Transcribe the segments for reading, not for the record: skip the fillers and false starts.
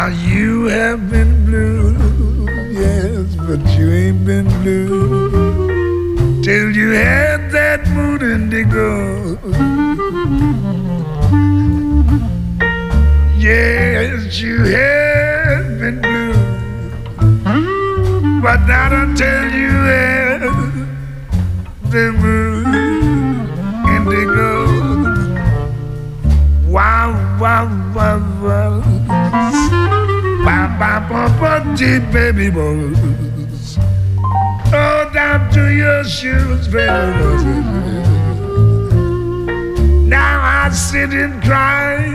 You have been blue, yes, but you ain't been blue till you had that mood indigo. Yes, you have been blue, but not until you had the mood indigo. Wow, wow, wow, wow. Ba ba ba ba dee baby boys. Oh, down to your shoes, baby boys. Now I sit and cry.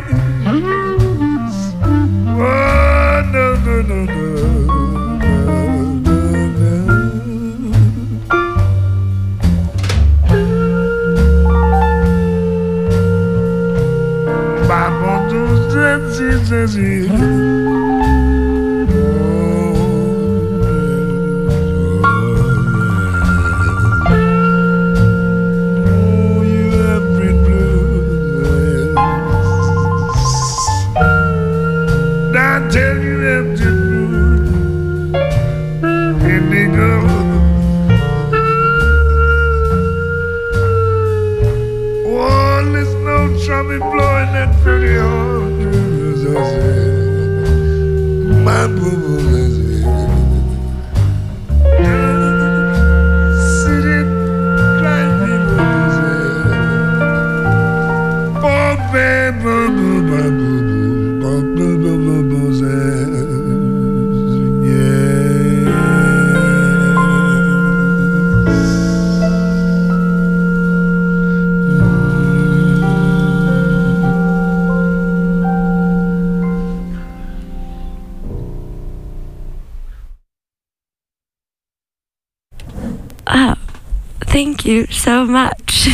Oh, no, no, no, no. Tell you have to indigo. Oh, there's no trumpet blowing that pretty horn. My boo-boo is sitting crying. Oh, baby, boo-boo. Thank you so much.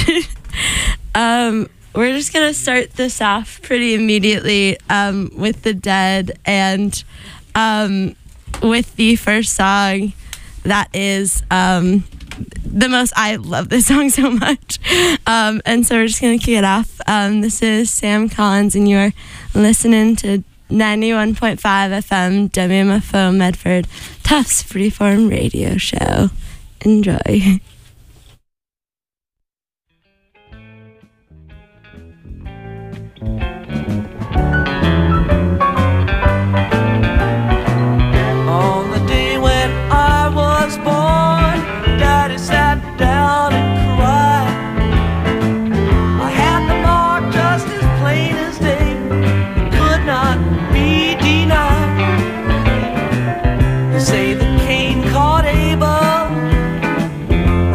We're just going to start this off pretty immediately with The Dead and with the first song that is the most, I love this song so much. And so we're just going to kick it off. This is Sam Collins and you're listening to 91.5 FM WMFO Medford Tufts Freeform Radio Show. Enjoy. On the day when I was born, Daddy sat down and cried. I had the mark just as plain as day, could not be denied. They say that Cain caught Abel,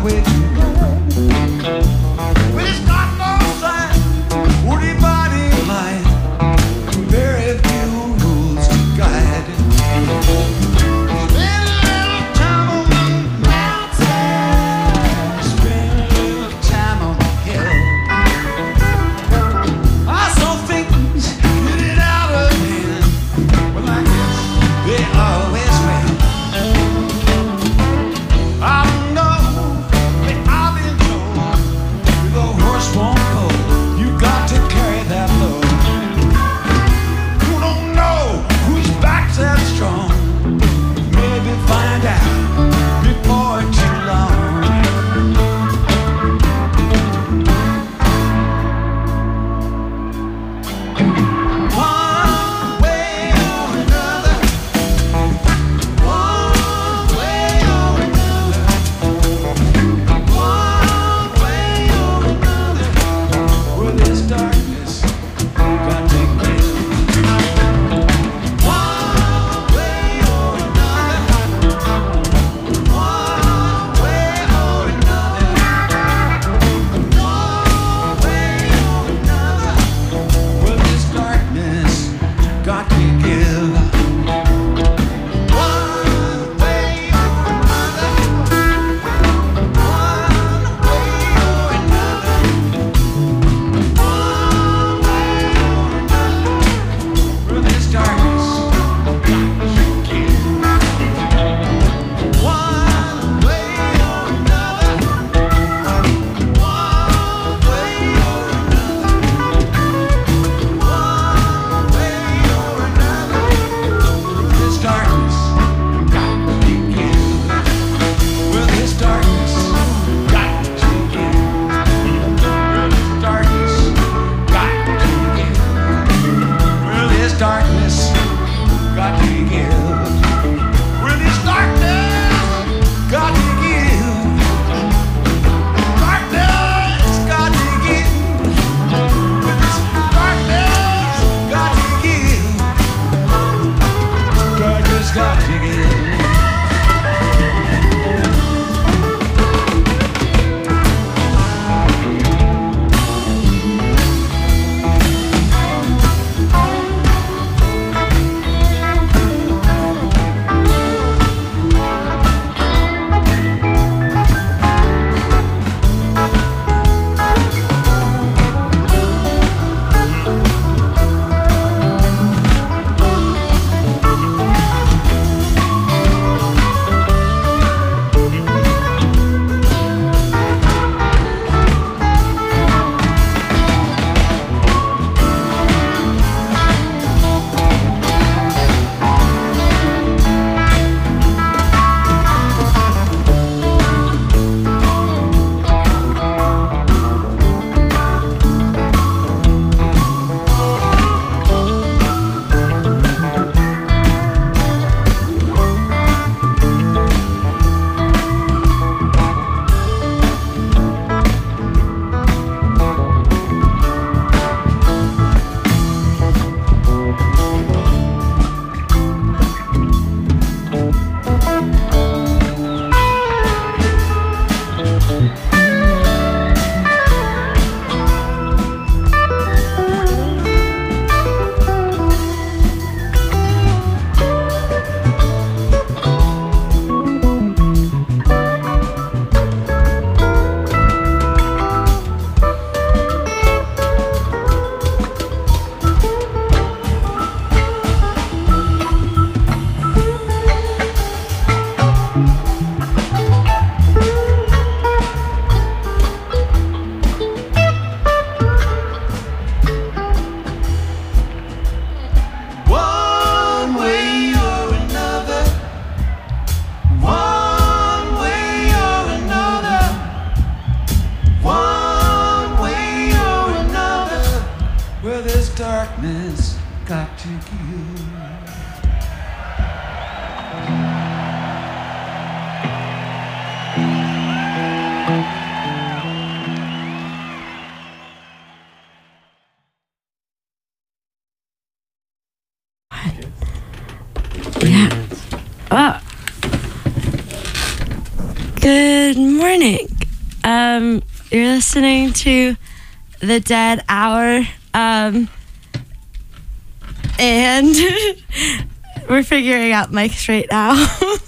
highway to ride. But it's got no sign, woody body line, very few rules to guide. Spend a little time on the mountain, spend a little time on the hill. I saw things get out of hand, but like this, they always will. I know that I've been told, with a horse won't pull, you got to carry that load. You don't know whose back's that strong. Maybe find out before too long. One way or another, one way or another, one way or another, where there's darkness, got to give. One way or another, one way or another, one way or another, where there's darkness, got to give. One way or another, one way or another, one way or another, where there's darkness, got to give. One way or another, one way or another, one way or another, where there's darkness, got to give. Where there's darkness, got to give. Where there's darkness, got to give. Where there's darkness, got to give. Where there's darkness, got to give. Darkness, got to give. Where there's darkness, got to give. Darkness, got to give. One way or another, one way or another, one way or another, where there's darkness, got to give. Yeah. Oh. Good morning. You're listening to The Dead Hour, and we're figuring out mics right now.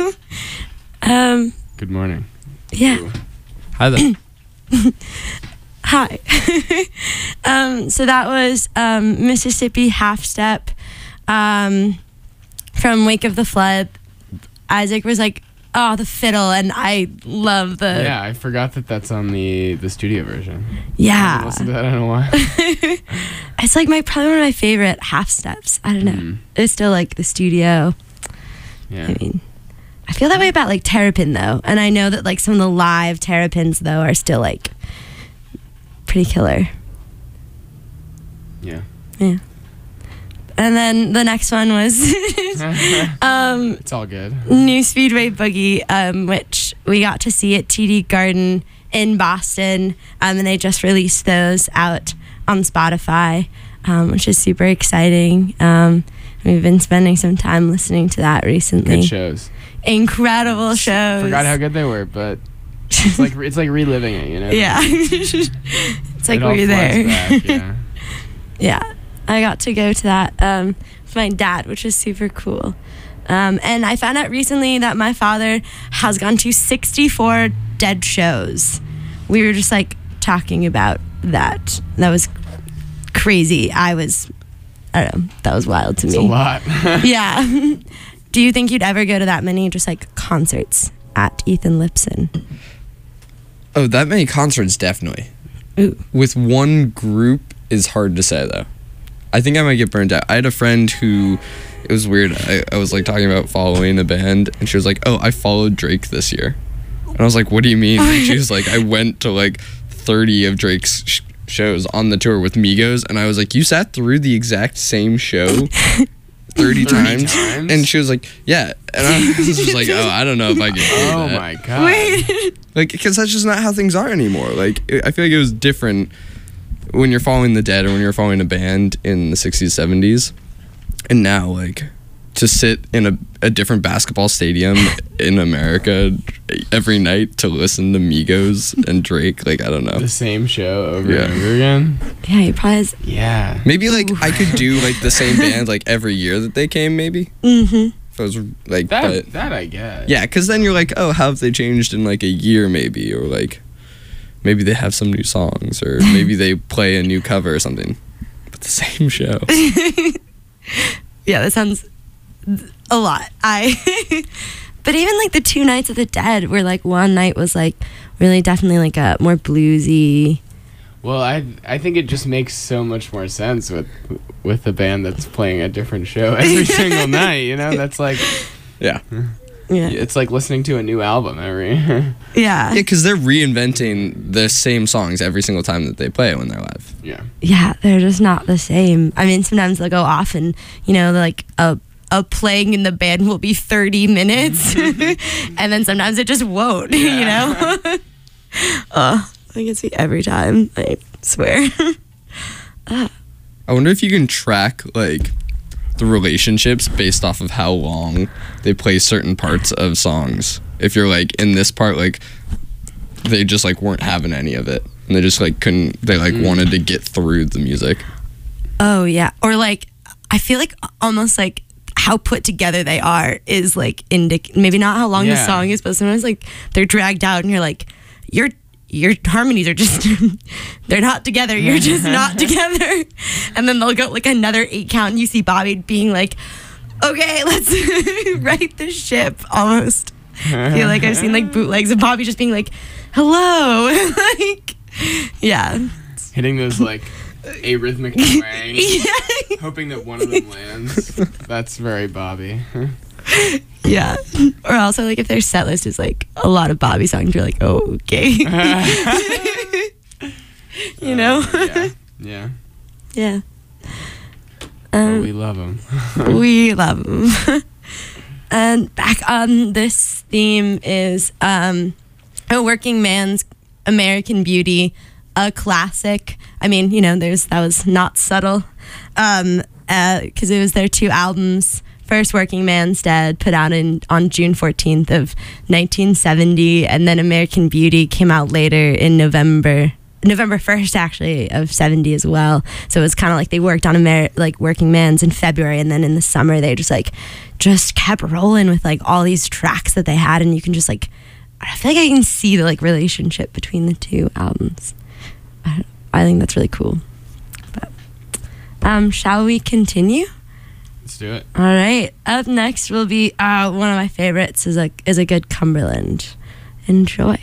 Good morning. Yeah. Ooh. Hi there. Hi. So that was Mississippi Half Step from Wake of the Flood. Isaac was like, oh, the fiddle, and I love the... Yeah, I forgot that that's on the studio version. I Yeah. haven't listened to that in a while. It's like probably one of my favorite half steps. I don't know. Mm. It's still like the studio. Yeah. I mean, I feel that way about like Terrapin though. And I know that like some of the live Terrapins though are still like pretty killer. Yeah. Yeah. And then the next one was It's all good. New Speedway Boogie, which we got to see at TD Garden in Boston. And they just released those out on Spotify, which is super exciting. We've been spending some time listening to that recently. Good shows. Incredible shows. Forgot how good they were, but it's like reliving it, you know? Yeah. It's like It all we're there. flies back, yeah. Yeah. I got to go to that with my dad, which is super cool. And I found out recently that my father has gone to 64 Dead shows. We were just like talking about that. That was crazy. I don't know. That was wild to It's me. a lot. Yeah. Do you think you'd ever go to that many just like concerts at Ethan Lipson? Oh, that many concerts, definitely. Ooh. With one group is hard to say, though. I think I might get burned out. I had a friend who, it was weird. I was like talking about following a band, and she was like, oh, I followed Drake this year. And I was like, what do you mean? And she was like, I went to like 30 of Drake's shows on the tour with Migos, and I was like, you sat through the exact same show 30 times? And she was like, yeah. And I was just like, oh, I don't know if I can do Oh that. my god. Wait. Like, because that's just not how things are anymore. Like, I feel like it was different when you're following the Dead or when you're following a band in the 60s, 70s. And now, like, to sit in a different basketball stadium in America every night to listen to Migos and Drake, like, I don't know. The same show over Yeah. and over again. Yeah, you probably has. Yeah. Maybe, like, I could do, like, the same band, like, every year that they came, maybe. Mm-hmm. If I was, like, That but... I get. Yeah, because then you're like, oh, how have they changed in like a year maybe? Or like, maybe they have some new songs, or maybe they play a new cover or something. But the same show. Yeah, that sounds a lot. But even like the 2 nights of the Dead, where like one night was like really definitely like a more bluesy. Well, I think it just makes so much more sense with the band that's playing a different show every single night, you know? That's like, Yeah. Yeah. it's like listening to a new album every... Yeah. Yeah, because they're reinventing the same songs every single time that they play when they're live. Yeah. Yeah, they're just not the same. I mean, sometimes they'll go off and, you know, like a playing in the band will be 30 minutes. And then sometimes it just won't, you know? I gets me every time, I swear. I wonder if you can track like the relationships based off of how long they play certain parts of songs. If you're like in this part, like they just like weren't having any of it, and they just like couldn't. They like wanted to get through the music. Oh, yeah. Or like, I feel like almost like how put together they are is like maybe not how long the Yeah. song is, but sometimes like they're dragged out and you're like, your harmonies are just they're not together, you're just not together. And then they'll go like another 8 count and you see Bobby being like, okay, let's right the ship almost. I feel like I've seen like bootlegs of Bobby just being like, hello. Like, yeah. Hitting those like arrhythmic twangs, Yeah. hoping that one of them lands. That's very Bobby. Yeah. Or also like if their set list is like a lot of Bobby songs, you're like, oh, okay. You know? Yeah. Yeah. Well, we love them. We love them. And back on this theme is A Working Man's American Beauty, a classic. I mean, you know, that was not subtle, because it was their 2 albums first Working Man's Dead put out on June 14th of 1970, and then American Beauty came out later in November 1st actually of 70 as well. So it was kind of like they worked on like Working Man's in February, and then in the summer they just kept rolling with like all these tracks that they had, and you can just like, I feel like I can see the like relationship between the two albums. I think that's really cool. But shall we continue? Let's do it. All right. Up next will be one of my favorites is a good Cumberland. Enjoy.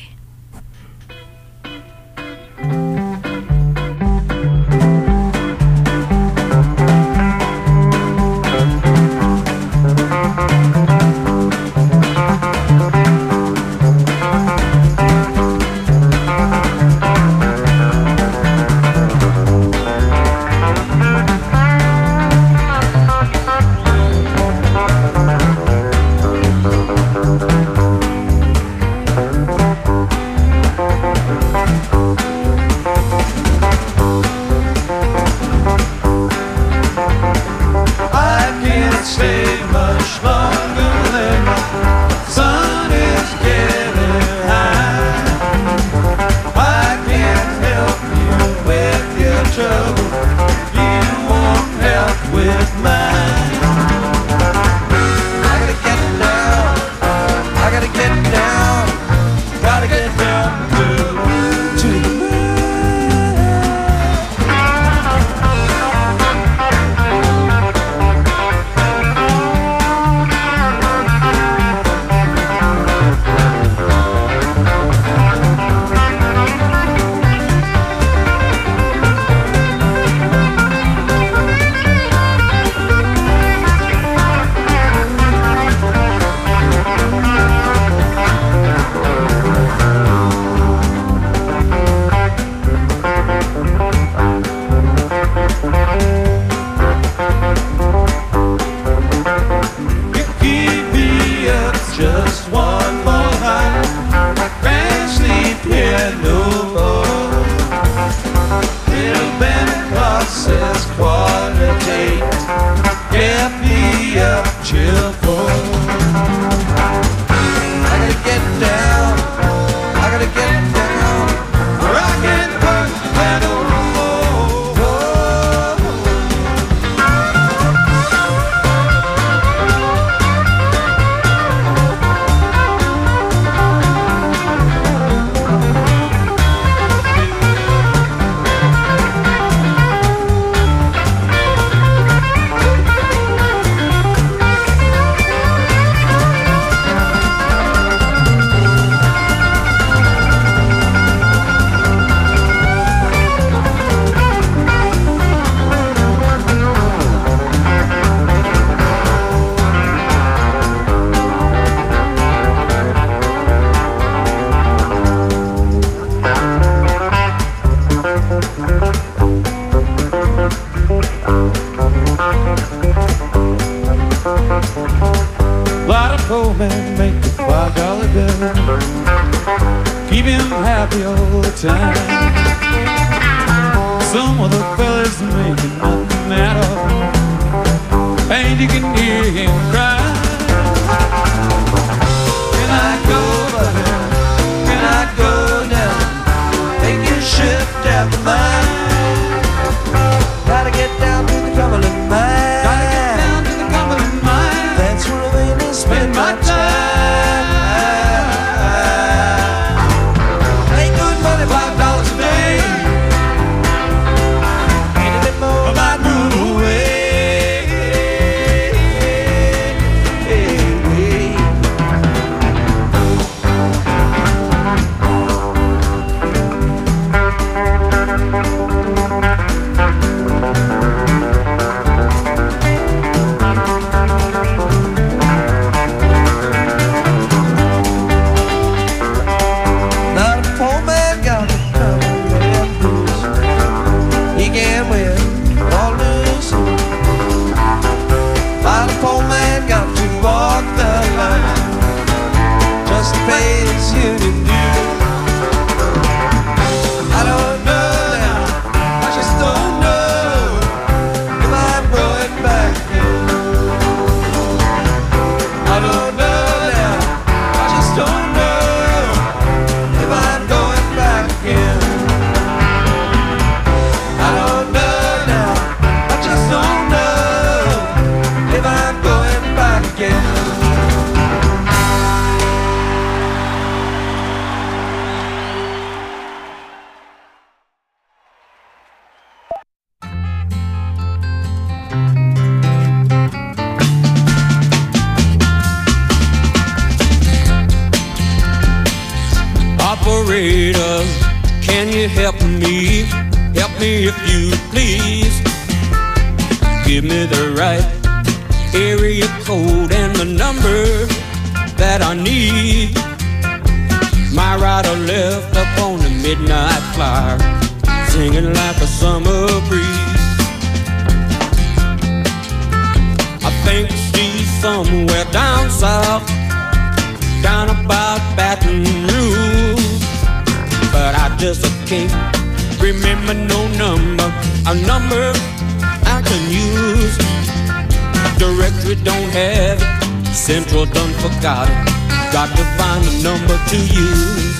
help me if you please. Give me the right area code and the number that I need. My right or left up on the midnight flyer, singing like a summer breeze. I think she's somewhere down south, down about Baton Rouge, but I just can't remember no number, a number I can use. Directory don't have it, Central done forgot it. Got to find a number to use.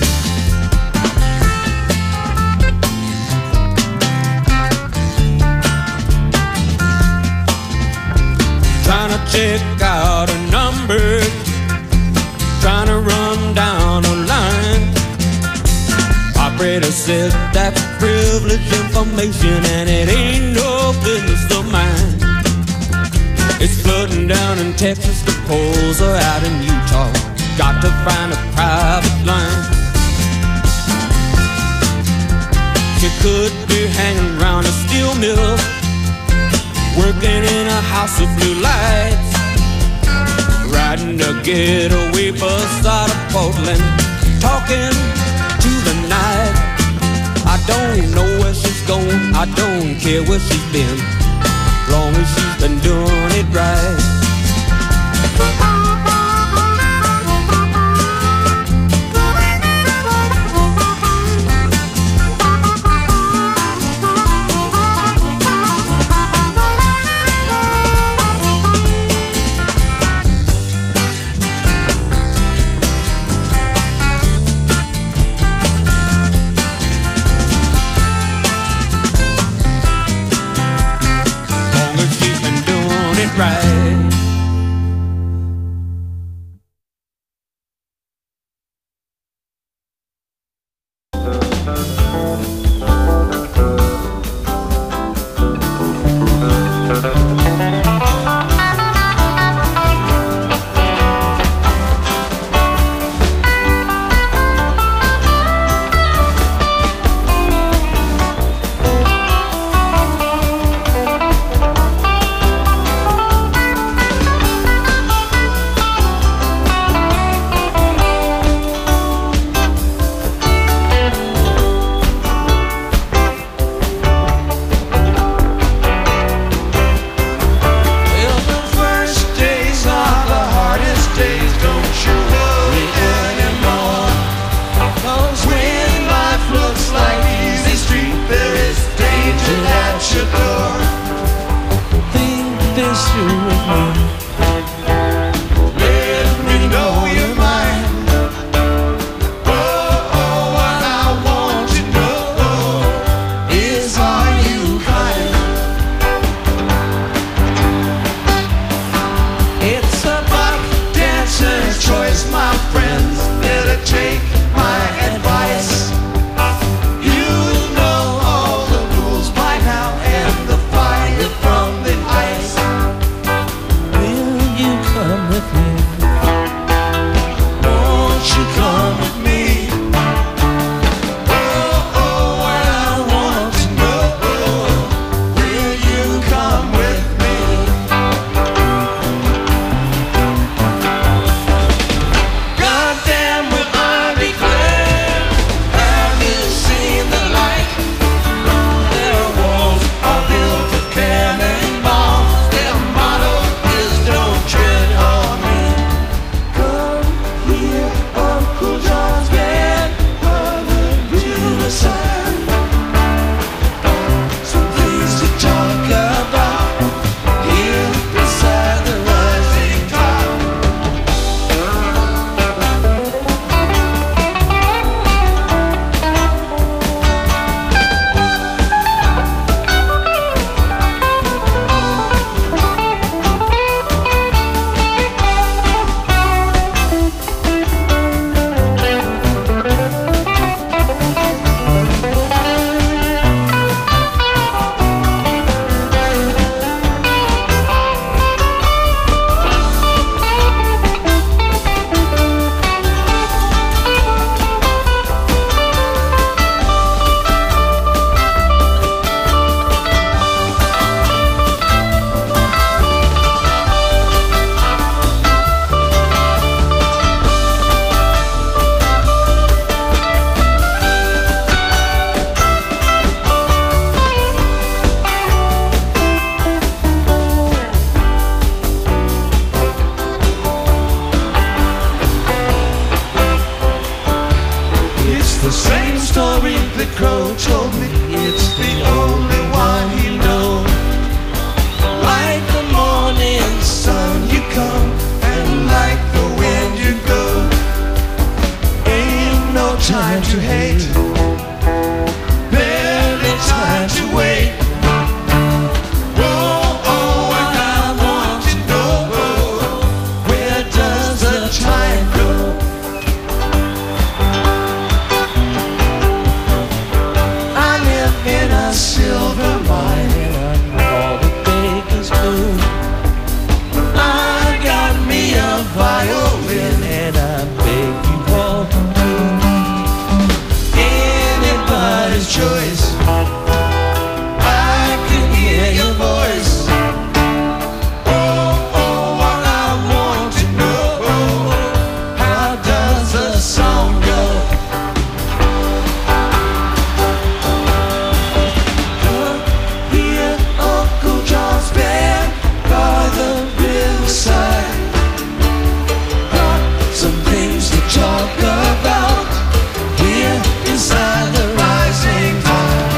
Trying to check out a number, trying to run down a line. Operator says that's privileged information and it ain't no business of mine. It's flooding down in Texas, the polls are out in Utah. Got to find a private line. She could be hanging around a steel mill, working in a house of blue lights, riding a getaway bus out of Portland, talking to the night. I don't know where she's going, I don't care where she's been, long as she's been doing it right. Right. story the crow told me, it's the only one he knows. Like the morning sun you come, and like the wind you go. Ain't no time to hate, barely time to wait. Oh, oh, and I want to know, where does the time go? I live in a silver mine, all the baker's blue. I got me a violin, and I beg you all to do anybody's choice. I can hear your voice. Oh, oh, what I want to know, how does the song go? Come here, Uncle John's band by the riverside. Got some things to talk about here inside the rising tide.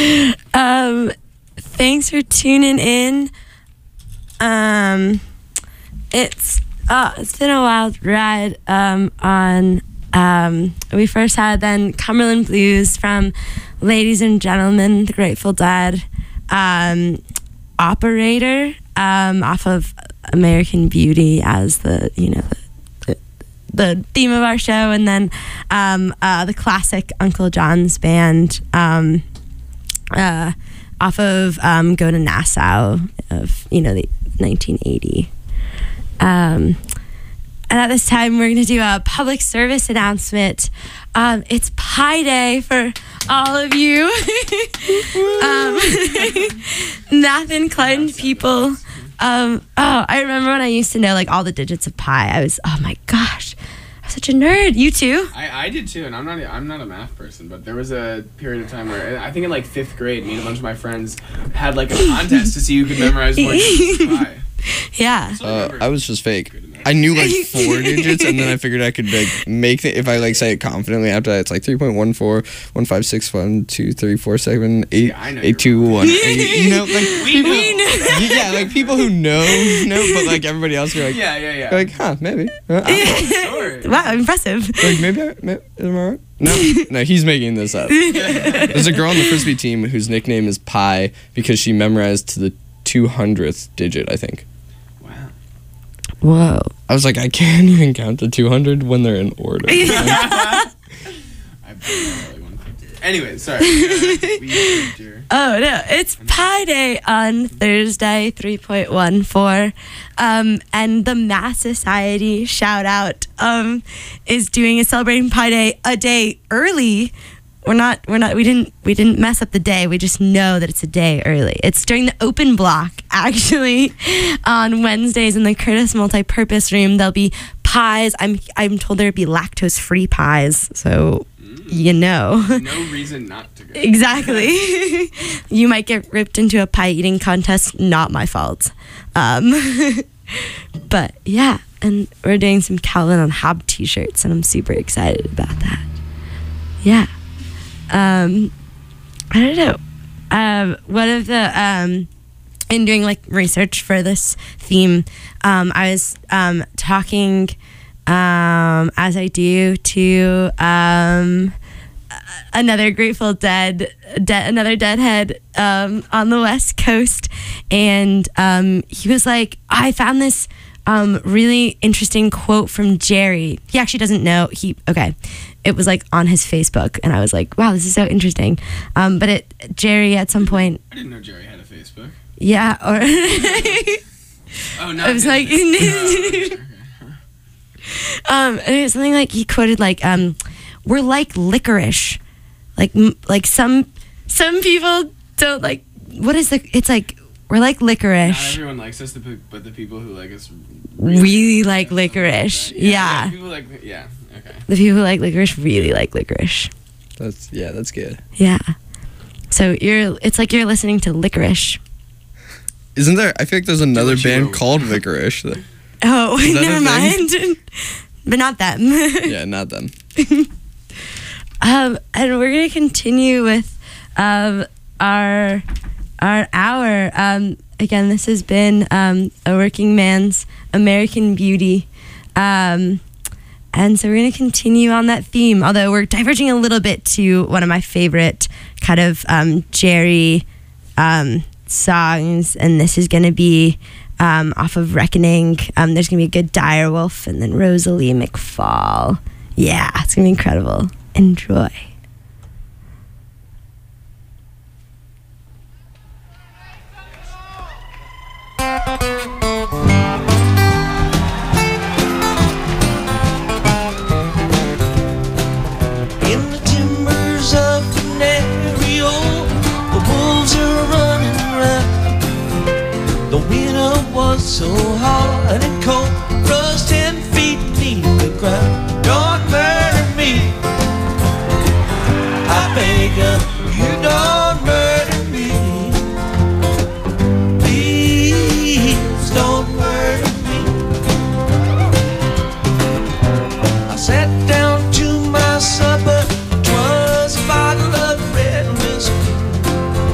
Thanks for tuning in. It's been a wild ride. We first had then Cumberland Blues from Ladies and Gentlemen, the Grateful Dead. Operator off of American Beauty as the theme of our show, and then the classic Uncle John's Band off of Go to Nassau of the 1980. And at this time, we're going to do a public service announcement. It's Pi Day for all of you Math inclined people. I remember when I used to know like all the digits of pi. I was, oh my gosh, I'm such a nerd. You too? I did too, and I'm not a math person, but there was a period of time where I think in like 5th grade, me and a bunch of my friends had like a contest to see who could memorize more digits of pi. Yeah. I was just fake. I knew like 4 digits, and then I figured I could like make it if I like say it confidently. After that, it's like 3.1415612347 8 821. You know, like people. Yeah, like people who know, but like everybody else, you're like, yeah. Like, huh, maybe. Sure. Wow, impressive. Like maybe am I right? No, he's making this up. There's a girl on the Frisbee team whose nickname is Pi because she memorized to the 200th digit, I think. Whoa. I was like, I can't even count to 200 when they're in order. Anyway, sorry. Oh, no. It's Pi Day on Thursday, 3.14. And the Math Society, shout out, is doing celebrating Pi Day a day early. We didn't mess up the day. We just know that it's a day early. It's during the open block, actually, on Wednesdays in the Curtis Multipurpose Room. There'll be pies. I'm told there'll be lactose-free pies, so you know. No reason not to go. Exactly. You might get ripped into a pie eating contest. Not my fault. But yeah, and we're doing some Calvin on Hob t-shirts, and I'm super excited about that. Yeah. I don't know. One of the in doing like research for this theme, I was talking as I do to another Grateful Dead, another Deadhead on the West Coast, and he was like, I found this really interesting quote from Jerry. He actually doesn't know. It was like on his Facebook, and I was like, wow, this is so interesting. But Jerry at some point. I didn't know Jerry had a Facebook. Yeah, or. Oh no. I was like. And it was something like he quoted like, "We're like licorice, like some people don't like. What is the? It's like we're like licorice. Not everyone likes us, but the people who like us really like licorice. Like Yeah. People like okay. The people who like licorice really like licorice. That's good. Yeah. So it's like you're listening to Licorice. Isn't there? I feel like there's another band called Licorice. Oh, that never mind. But not them. Yeah, not them. And we're gonna continue with our hour. Again, this has been a working man's American Beauty. And so we're going to continue on that theme, although we're diverging a little bit to one of my favorite kind of Jerry songs, and this is going to be off of Reckoning. There's going to be a good Direwolf and then Rosalie McFall. Yeah, it's going to be incredible. Enjoy. So hard and cold, rose 10 feet beneath the ground. Don't murder me, I beg you don't murder me. Please don't murder me. I sat down to my supper, 'twas a bottle of red whiskey.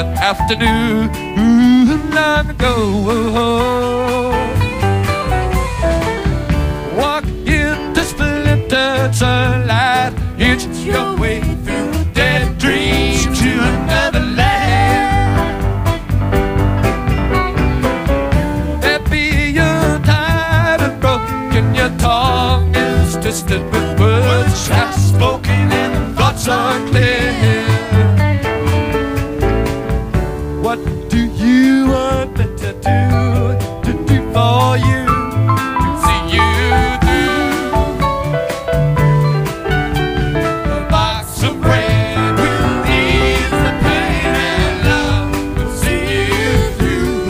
one afternoon long ago. Walk into splintered sunlight, inch your way through dead dreams to another land. There be your tide of broken, your tongue is twisted with words half spoken and thoughts unclear. What do you want me to do for you? See you through. A box of bread will ease the pain, and love will see you through.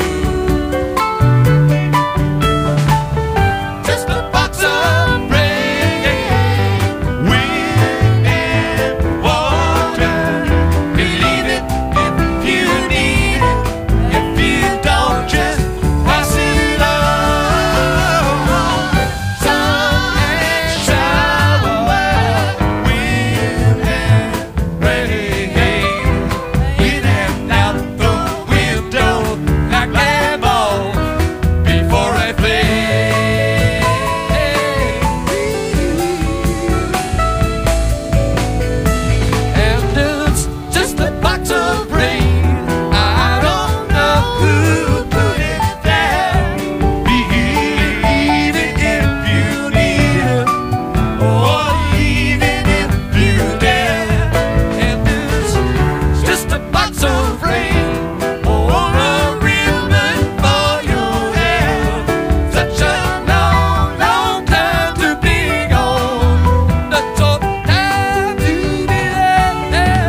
Just a box of bread, wind and water. Believe it if you need it. If you don't, just pass it on. Sun and shower, wind and rain, in and out the window like eyeballs before I play. And it's just a box of rain. I don't know who put it there. Believe it if you need it, or even if you dare. And it's just a box of rain, or a ribbon for your hair. Such a long, long time to be gone. That's all time to be there.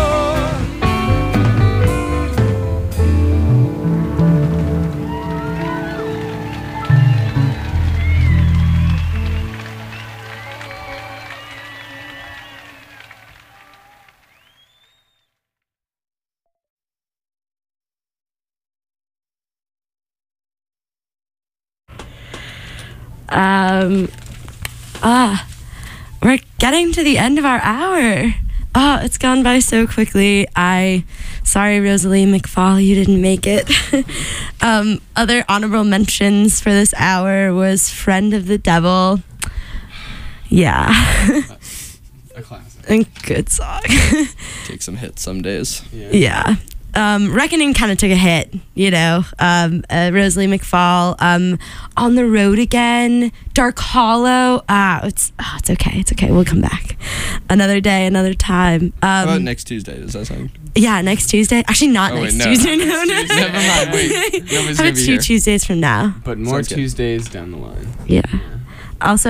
We're getting to the end of our hour. Oh, it's gone by so quickly. Sorry, Rosalie McFall, you didn't make it. Other honorable mentions for this hour was Friend of the Devil. Yeah. A classic. A good song. Take some hits some days. Yeah. Reckoning kind of took a hit, you know. Rosalie McFall, On the Road Again, Dark Hollow. It's okay. It's okay. We'll come back another day, another time. How about next Tuesday? Does that sound? Yeah, next Tuesday. Actually, not Oh, next wait, no. Tuesday. No, no. Never mind. Wait, nobody's How gonna about be 2 here. Tuesdays from now? But more Sounds good. Tuesdays down the line. Yeah. Also,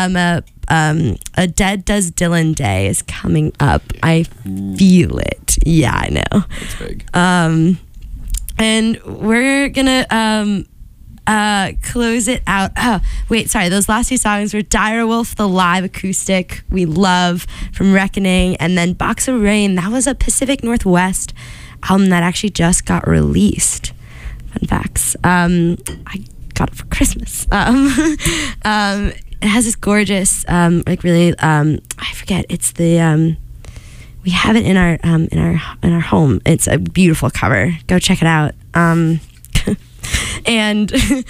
a Dead Does Dylan Day is coming up. I feel it. Yeah, I know. That's big. And we're gonna close it out. Oh, wait, sorry. Those last 2 songs were Dire Wolf, the live acoustic we love from Reckoning, and then Box of Rain. That was a Pacific Northwest album that actually just got released. Fun facts. I got it for Christmas. It has this gorgeous, like really, I forget. It's the we have it in our home. It's a beautiful cover. Go check it out. And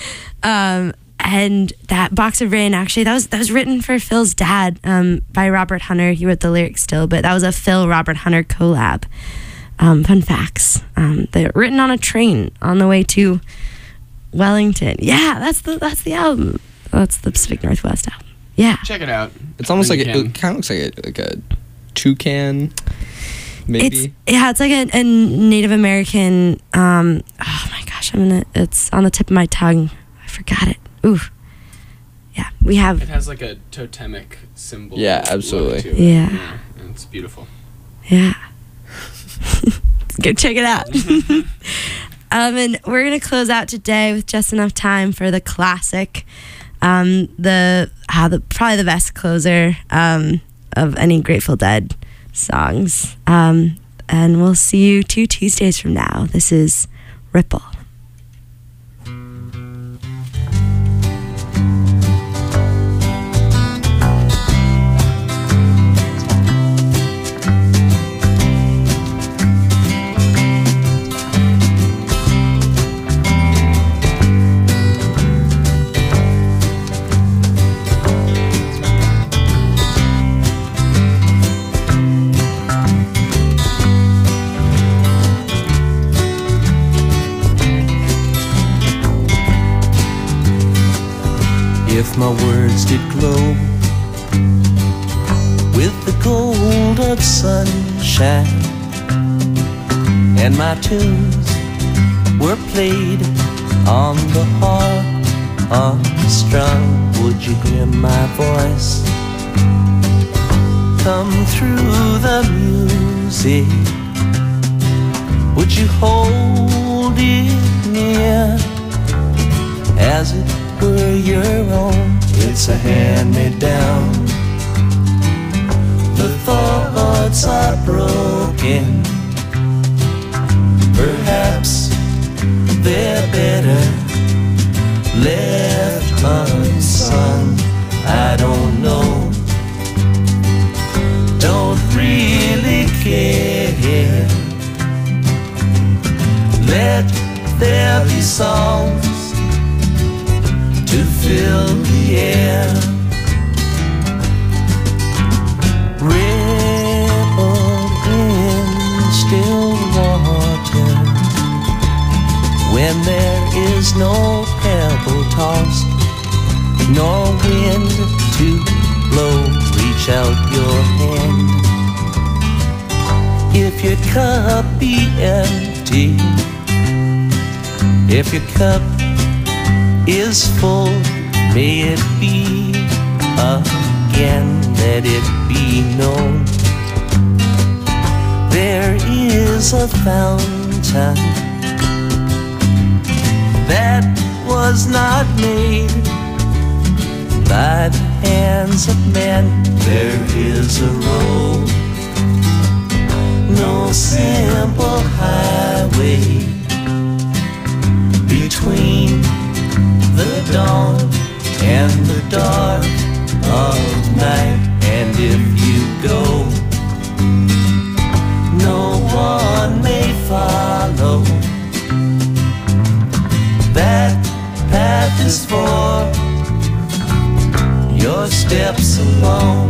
that Box of Rain, actually, that was written for Phil's dad, by Robert Hunter. He wrote the lyrics still, but that was a Phil Robert Hunter collab. Fun facts. They're written on a train on the way to Wellington. Yeah, that's the album. That's the Pacific Northwest album. Yeah. Check it out. It's almost when like you it kind of looks like a toucan, maybe. It's like a Native American. Oh my gosh, it's on the tip of my tongue. I forgot it. Ooh. Yeah, we have. It has like a totemic symbol. Yeah, look absolutely. to it. Yeah. And it's beautiful. Yeah. Go check it out. And we're gonna close out today with Just Enough Time for the classic. Probably the best closer of any Grateful Dead songs. And we'll see you 2 Tuesdays from now. This is Ripple. if my words did glow with the gold of sunshine, and my tunes were played on the harp unstrung, would you hear my voice come through the music? Would you hold it near as it were your own? It's a hand-me-down. The thoughts are broken. Perhaps they're better left unsung. I don't know. Don't really care. Let there be songs to fill the air. Rippled in still water, when there is no pebble tossed, nor wind to blow, reach out your hand. If your cup be empty, if your cup is full, may it be again, let it be known. There is a fountain that was not made by the hands of men. There is a road, no simple highway between the dawn and the dark of night. And if you go, no one may follow. That path is for your steps alone.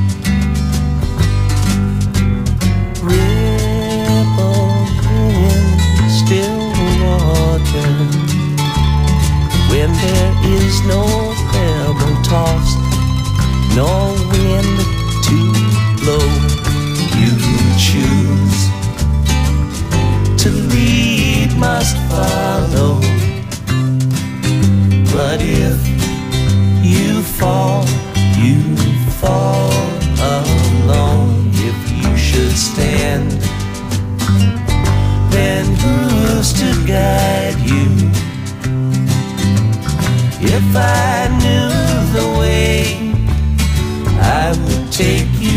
Ripple in still water, when there is no pebble tossed, no wind to blow. You choose to lead, must follow. But if you fall alone. If you should stand, then who's to guide you? If I knew the way, I would take you